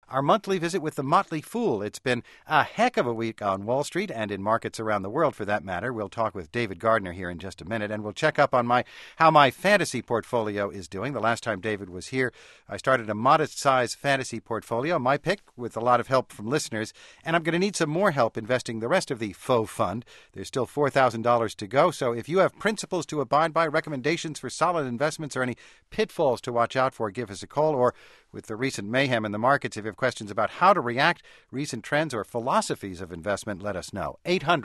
our monthly visit with the Motley Fool. It's been a heck of a week on Wall Street and in markets around the world, for that matter. We'll talk with David Gardner here in just a minute, and we'll check up on how my fantasy portfolio is doing. The last time David was here, I started a modest-sized fantasy portfolio, my pick, with a lot of help from listeners, and I'm going to need some more help investing the rest of the faux fund. There's still $4,000 to go, so if you have principles to abide by, recommendations for solid investments, or any pitfalls to watch out for, give us a call. Or with the recent mayhem in the markets, if you have questions about how to react, recent trends, or philosophies of investment, let us know.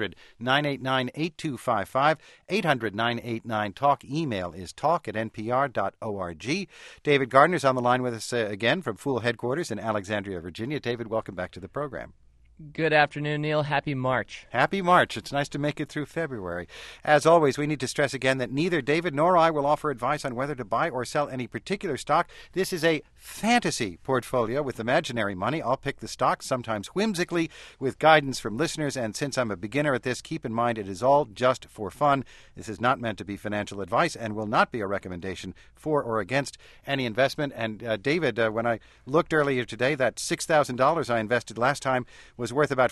800-989-8255, 800-989-TALK. Email is talk@npr.org. David Gardner's on the line with us again from Fool Headquarters in Alexandria, Virginia. David, welcome back to the program. Good afternoon, Neil. Happy March. Happy March. It's nice to make it through February. As always, we need to stress again that neither David nor I will offer advice on whether to buy or sell any particular stock. This is a fantasy portfolio with imaginary money. I'll pick the stocks, sometimes whimsically, with guidance from listeners. And since I'm a beginner at this, keep in mind it is all just for fun. This is not meant to be financial advice and will not be a recommendation for or against any investment. And David, when I looked earlier today, that $6,000 I invested last time was worth about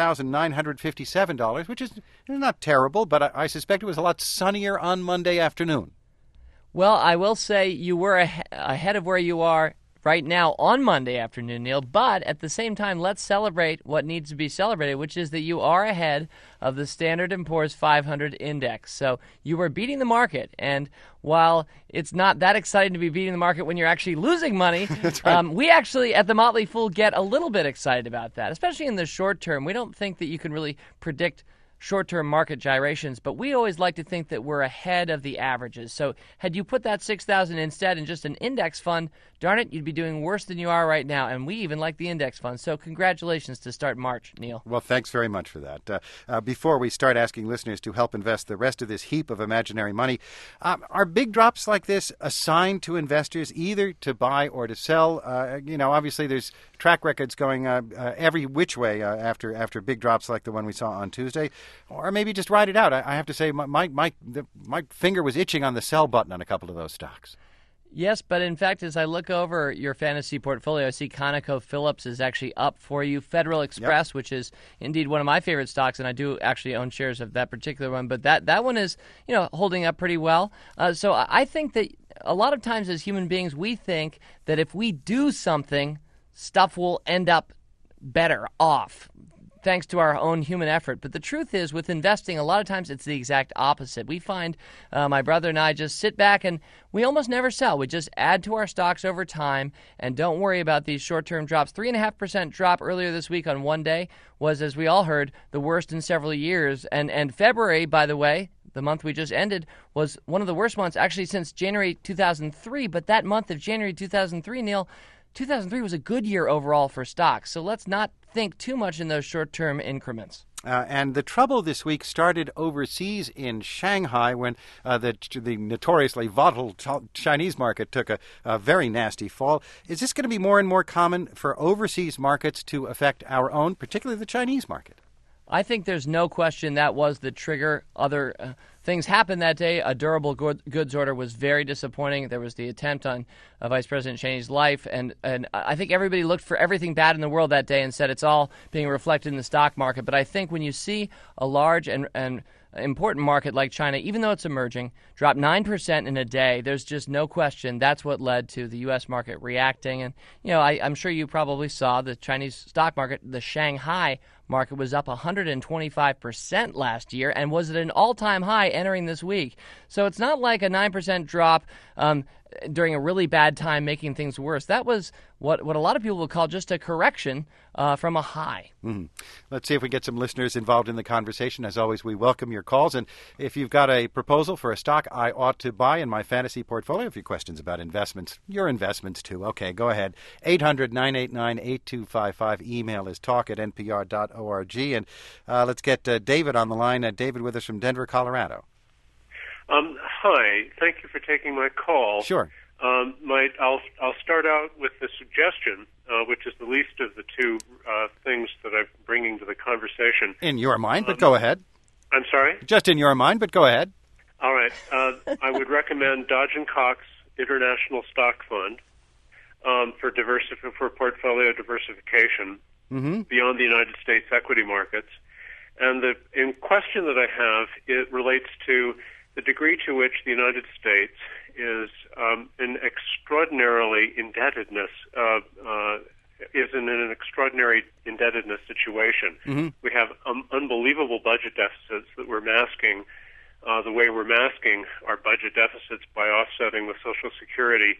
$5,957, which is not terrible, but I suspect it was a lot sunnier on Monday afternoon. Well, I will say you were ahead of where you are right now on Monday afternoon, Neil, but at the same time, let's celebrate what needs to be celebrated, which is that you are ahead of the Standard & Poor's 500 index. So you are beating the market, and while it's not that exciting to be beating the market when you're actually losing money, That's right. We actually, at the Motley Fool, get a little bit excited about that, especially in the short term. We don't think that you can really predict short-term market gyrations, but we always like to think that we're ahead of the averages. So had you put that $6,000 instead in just an index fund, darn it, you'd be doing worse than you are right now, and we even like the index fund. So congratulations to start March, Neil. Well, thanks very much for that. Before we start asking listeners to help invest the rest of this heap of imaginary money, are big drops like this a sign to investors either to buy or to sell? Obviously there's track records going every which way after big drops like the one we saw on Tuesday. Or maybe just ride it out. I have to say, my finger was itching on the sell button on a couple of those stocks. Yes, but in fact, as I look over your fantasy portfolio, I see ConocoPhillips is actually up for you. Federal Express, which is indeed one of my favorite stocks, and I do actually own shares of that particular one. But that one is, holding up pretty well. So I think that a lot of times as human beings, we think that if we do something, stuff will end up better off, thanks to our own human effort. But the truth is, with investing, a lot of times it's the exact opposite. We find my brother and I just sit back and we almost never sell. We just add to our stocks over time and don't worry about these short-term drops. 3.5% drop earlier this week on one day was, as we all heard, the worst in several years. And February, by the way, the month we just ended, was one of the worst months actually since January 2003. But that month of January 2003, Neil, 2003 was a good year overall for stocks. So let's not think too much in those short-term increments. And the trouble this week started overseas in Shanghai when the notoriously volatile Chinese market took a very nasty fall. Is this going to be more and more common for overseas markets to affect our own, particularly the Chinese market? I think there's no question that was the trigger. Other things happened that day. A durable goods order was very disappointing. There was the attempt on Vice President Cheney's life, and I think everybody looked for everything bad in the world that day and said it's all being reflected in the stock market. But I think when you see a large and important market like China, even though it's emerging, drop 9% in a day, there's just no question that's what led to the U.S. market reacting. And, I'm sure you probably saw the Chinese stock market, the Shanghai market was up 125% last year and was at an all-time high entering this week. So it's not like a 9% drop during a really bad time making things worse. That was what a lot of people would call just a correction from a high. Mm-hmm. Let's see if we get some listeners involved in the conversation. As always, we welcome your calls. And if you've got a proposal for a stock I ought to buy in my fantasy portfolio, if you have questions about investments, your investments too, okay, go ahead. 800-989-8255. Email is talk@npr.org. And let's get David on the line. David with us from Denver, Colorado. Hi. Thank you for taking my call. Sure. I'll start out with the suggestion, which is the least of the two things that I'm bringing to the conversation. In your mind, but go ahead. I'm sorry? Just in your mind, but go ahead. All right. I would recommend Dodge & Cox International Stock Fund. for portfolio diversification beyond the United States equity markets. And the in question that I have, it relates to the degree to which the United States is in extraordinarily indebtedness, is in an extraordinary indebtedness situation. We have unbelievable budget deficits that we're masking, the way we're masking our budget deficits by offsetting with Social Security.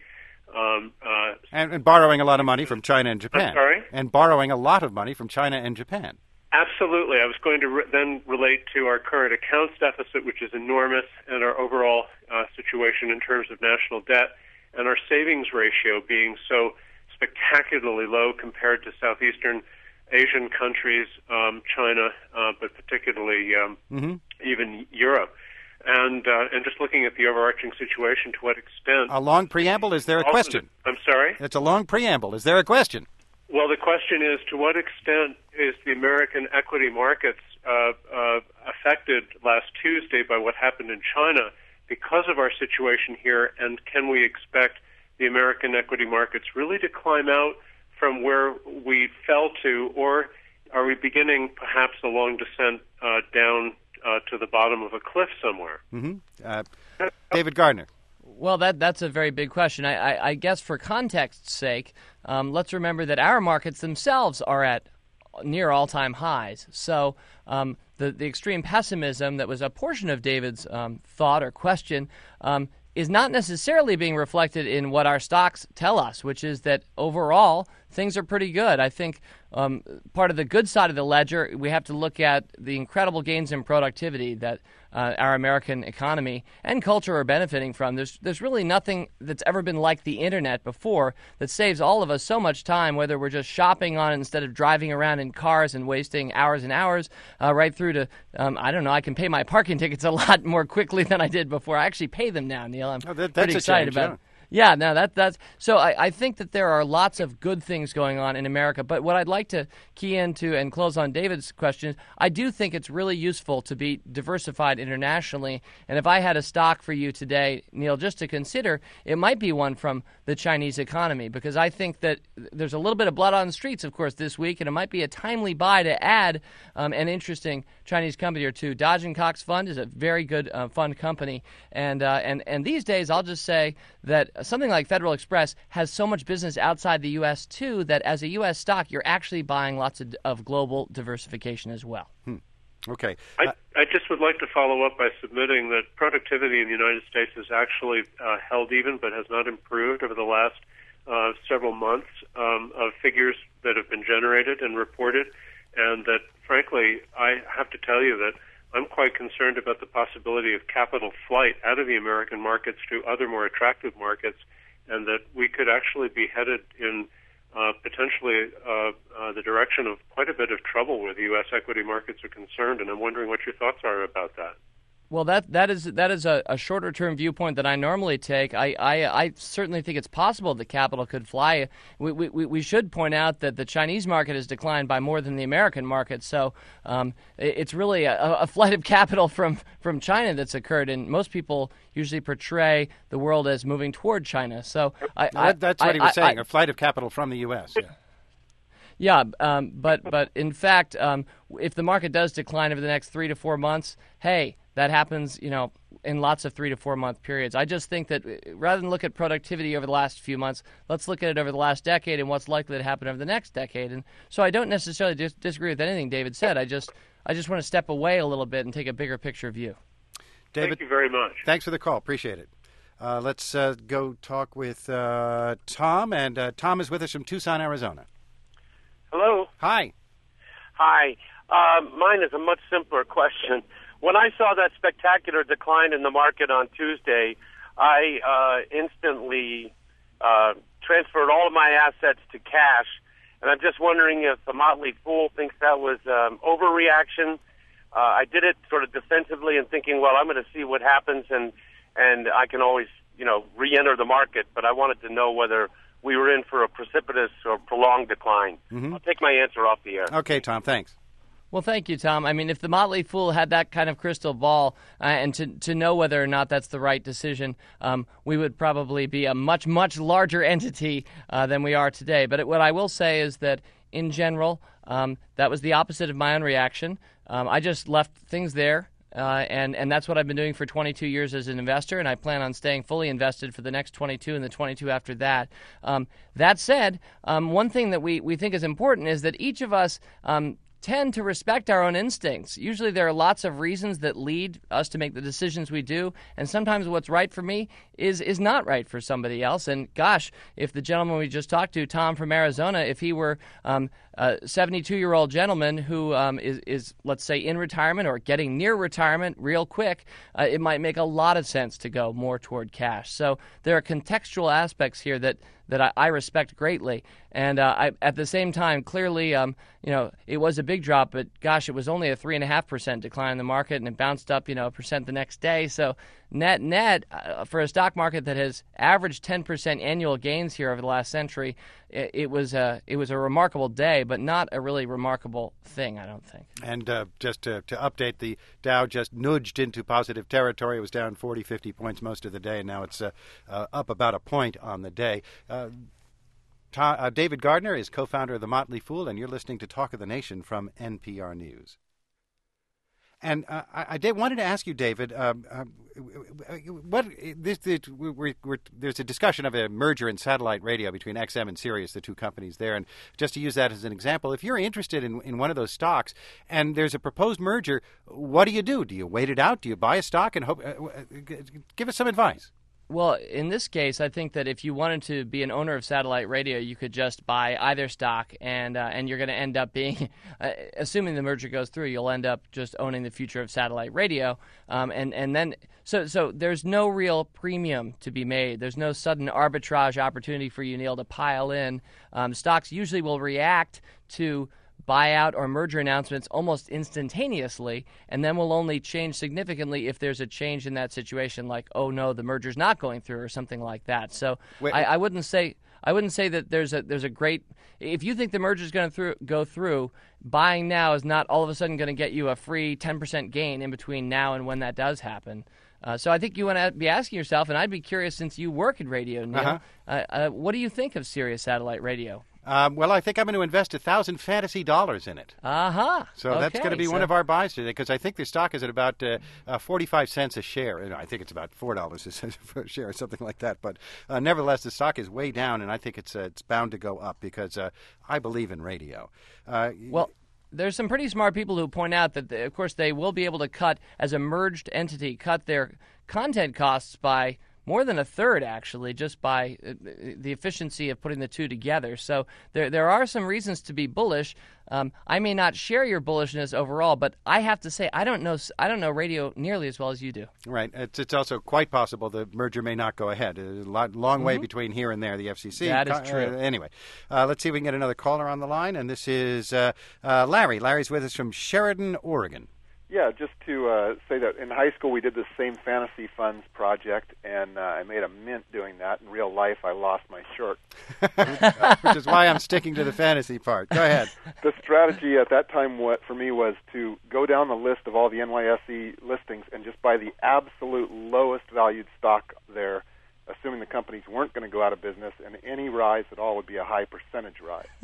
And borrowing a lot of money from China and Japan. I'm sorry? And borrowing a lot of money from China and Japan. Absolutely. I was going to then relate to our current accounts deficit, which is enormous, and our overall situation in terms of national debt, and our savings ratio being so spectacularly low compared to Southeastern Asian countries, China, but particularly even Europe. And just looking at the overarching situation, to what extent... A long preamble? Is there a question? I'm sorry? It's a long preamble. Is there a question? Well, the question is, to what extent is the American equity markets affected last Tuesday by what happened in China because of our situation here, and can we expect the American equity markets really to climb out from where we fell to, or are we beginning perhaps a long descent down to the bottom of a cliff somewhere? David Gardner. Well, that's a very big question. I guess for context's sake, let's remember that our markets themselves are at near all-time highs. So the extreme pessimism that was a portion of David's thought or question is not necessarily being reflected in what our stocks tell us, which is that overall things are pretty good. I think part of the good side of the ledger, we have to look at the incredible gains in productivity that our American economy and culture are benefiting from. There's really nothing that's ever been like the internet before that saves all of us so much time, whether we're just shopping on it instead of driving around in cars and wasting hours and hours, right through to, I don't know, I can pay my parking tickets a lot more quickly than I did before. I actually pay them now, Neil. I'm pretty excited about it. Yeah, no, that's so. I think that there are lots of good things going on in America. But what I'd like to key into and close on David's question is, I do think it's really useful to be diversified internationally. And if I had a stock for you today, Neil, just to consider, it might be one from the Chinese economy, because I think that there's a little bit of blood on the streets, of course, this week, and it might be a timely buy to add an interesting Chinese company or two. Dodge & Cox Fund is a very good fund company, and these days I'll just say that something like Federal Express has so much business outside the U.S. too that as a U.S. stock, you're actually buying lots of global diversification as well. Okay. I just would like to follow up by submitting that productivity in the United States has actually held even, but has not improved over the last several months of figures that have been generated and reported, and that, frankly, I have to tell you that I'm quite concerned about the possibility of capital flight out of the American markets to other more attractive markets, and that we could actually be headed in potentially the direction of quite a bit of trouble where the U.S. equity markets are concerned, and I'm wondering what your thoughts are about that. Well, that is a shorter-term viewpoint that I normally take. I certainly think it's possible that capital could fly. We should point out that the Chinese market has declined by more than the American market, so it's really a flight of capital from China that's occurred, and most people usually portray the world as moving toward China. So that's what he was saying, a flight of capital from the U.S., Yeah, but in fact, if the market does decline over the next 3 to 4 months, hey, that happens, in lots of 3 to 4 month periods. I just think that rather than look at productivity over the last few months, let's look at it over the last decade and what's likely to happen over the next decade. And so I don't necessarily disagree with anything David said. I just want to step away a little bit and take a bigger picture view. David, thank you very much. Thanks for the call. Appreciate it. Let's go talk with Tom, and Tom is with us from Tucson, Arizona. Hello. Hi. Hi. Mine is a much simpler question. When I saw that spectacular decline in the market on Tuesday, I instantly transferred all of my assets to cash, and I'm just wondering if the Motley Fool thinks that was overreaction. I did it sort of defensively and thinking, well, I'm going to see what happens, and I can always, re-enter the market, but I wanted to know whether we were in for a precipitous or prolonged decline. I'll take my answer off the air. Okay, Tom, thanks. Well, thank you, Tom. I mean, if the Motley Fool had that kind of crystal ball and to know whether or not that's the right decision, we would probably be a much, much larger entity than we are today. But what I will say is that, in general, that was the opposite of my own reaction. I just left things there. And that's what I've been doing for 22 years as an investor, and I plan on staying fully invested for the next 22 and the 22 after that. That said, one thing that we think is important is that each of us tend to respect our own instincts. Usually there are lots of reasons that lead us to make the decisions we do, and sometimes what's right for me is not right for somebody else. And gosh, if the gentleman we just talked to, Tom from Arizona, if he were a 72-year-old gentleman who is, let's say, in retirement or getting near retirement real quick, it might make a lot of sense to go more toward cash. So there are contextual aspects here that I respect greatly. And at the same time, clearly, it was a big drop, but gosh, it was only a 3.5% decline in the market, and it bounced up, 1% the next day. So net, for a stock market that has averaged 10% annual gains here over the last century, it was a remarkable day, but not a really remarkable thing, I don't think. And just to update, the Dow just nudged into positive territory. It was down 40, 50 points most of the day, and now it's up about a point on the day. David Gardner is co-founder of The Motley Fool, and you're listening to Talk of the Nation from NPR News. And I wanted to ask you, David, there's a discussion of a merger in satellite radio between XM and Sirius, the two companies there. And just to use that as an example, if you're interested in one of those stocks and there's a proposed merger, what do you do? Do you wait it out? Do you buy a stock and hope? Give us some advice. Well, in this case, I think that if you wanted to be an owner of satellite radio, you could just buy either stock, and you're going to end up being, assuming the merger goes through, you'll end up just owning the future of satellite radio, and then so there's no real premium to be made. There's no sudden arbitrage opportunity for you, Neil, to pile in. Stocks usually will react to buyout or merger announcements almost instantaneously, and then will only change significantly if there's a change in that situation, like, oh no, the merger's not going through, or something like that. So I wouldn't say that there's a great. If you think the merger is going to go through, buying now is not all of a sudden going to get you a free 10% gain in between now and when that does happen. So I think you want to be asking yourself, and I'd be curious, since you work in radio, Neil, what do you think of Sirius Satellite Radio? Well, I think I'm going to invest $1,000 fantasy dollars in it. So that's going to be one of our buys today, because I think the stock is at about 45 cents a share. And I think it's about $4 a share or something like that. But nevertheless, the stock is way down, and I think it's bound to go up because I believe in radio. Well, there's some pretty smart people who point out that, of course, they will be able to cut, as a merged entity, cut their content costs by more than a third, actually, just by the efficiency of putting the two together. So there are some reasons to be bullish. I may not share your bullishness overall, but I have to say I don't know radio nearly as well as you do. Right. It's also quite possible the merger may not go ahead. There's a long way between here and there. The FCC. That is true. Anyway, let's see if we can get another caller on the line, and this is Larry. Larry's with us from Sheridan, Oregon. Yeah, just to say that in high school we did the same fantasy funds project, and I made a mint doing that. In real life, I lost my shirt. Which is why I'm sticking to the fantasy part. Go ahead. The strategy at that time for me was to go down the list of all the NYSE listings and just buy the absolute lowest valued stock there, assuming the companies weren't going to go out of business, and any rise at all would be a high percentage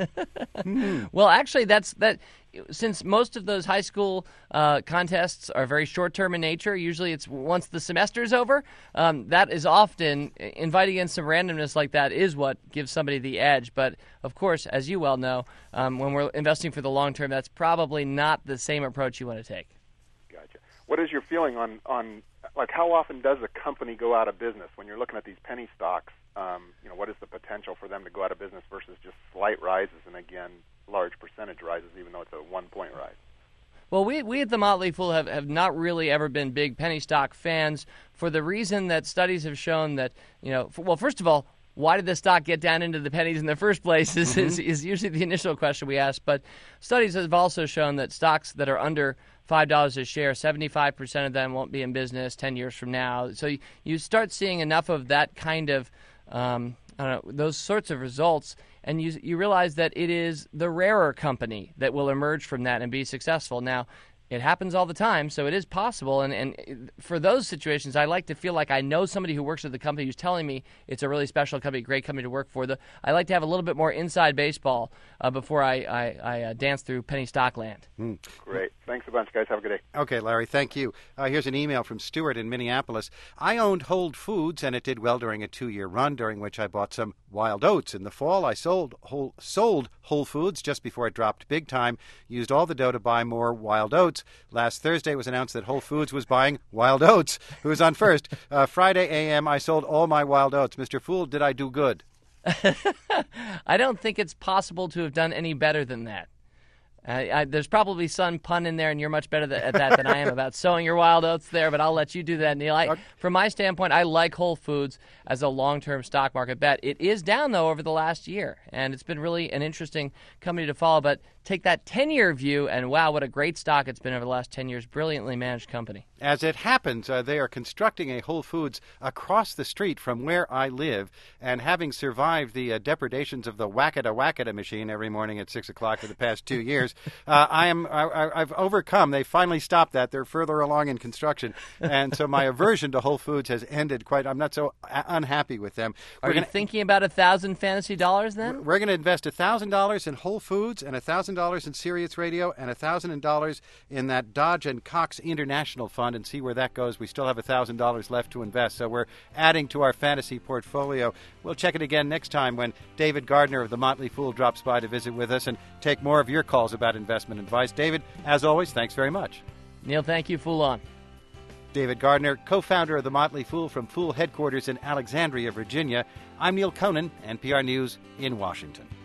rise. Well, actually, that. Since most of those high school contests are very short-term in nature, usually it's once the semester is over, that is often, inviting in some randomness like that is what gives somebody the edge. But, of course, as you well know, when we're investing for the long term, that's probably not the same approach you want to take. Gotcha. What is your feeling on like, how often does a company go out of business? When you're looking at these penny stocks, what is the potential for them to go out of business versus just slight rises and, again, large percentage rises, even though it's a 1-point rise? Well, we at the Motley Fool have not really ever been big penny stock fans, for the reason that studies have shown that, first of all, why did the stock get down into the pennies in the first place is usually the initial question we ask. But studies have also shown that stocks that are under $5 a share, 75% of them won't be in business 10 years from now. So you start seeing enough of that kind of, those sorts of results, and you realize that it is the rarer company that will emerge from that and be successful. Now, it happens all the time, so it is possible. And for those situations, I like to feel like I know somebody who works at the company who's telling me it's a really special company, great company to work for. I like to have a little bit more inside baseball before I dance through penny stock land. Great. Thanks a bunch, guys. Have a good day. Okay, Larry, thank you. Here's an email from Stuart in Minneapolis. I owned Whole Foods, and it did well during a 2-year run, during which I bought some wild oats. In the fall, I sold Whole Foods just before it dropped big time, used all the dough to buy more wild oats. Last Thursday, it was announced that Whole Foods was buying wild oats. Who's on first? Friday a.m., I sold all my wild oats. Mr. Fool, did I do good? I don't think it's possible to have done any better than that. There's probably some pun in there, and you're much better at that than I am about sowing your wild oats there, but I'll let you do that, Neil. From my standpoint, I like Whole Foods as a long-term stock market bet. It is down, though, over the last year, and it's been really an interesting company to follow. But take that 10-year view, and wow, what a great stock it's been over the last 10 years. Brilliantly managed company. As it happens, they are constructing a Whole Foods across the street from where I live, and having survived the depredations of the Wackada machine every morning at 6 o'clock for the past 2 years, I've overcome. They finally stopped that. They're further along in construction, and so my aversion to Whole Foods has ended I'm not so unhappy with them. Are you thinking about $1,000 fantasy dollars then? We're going to invest $1,000 in Whole Foods and $1,000 in Sirius Radio and $1,000 in that Dodge and Cox International Fund and see where that goes. We still have $1,000 left to invest, so we're adding to our fantasy portfolio. We'll check it again next time when David Gardner of The Motley Fool drops by to visit with us and take more of your calls about investment advice. David, as always, thanks very much. Neil, thank you. Fool on. David Gardner, co-founder of The Motley Fool from Fool headquarters in Alexandria, Virginia. I'm Neil Conan, NPR News in Washington.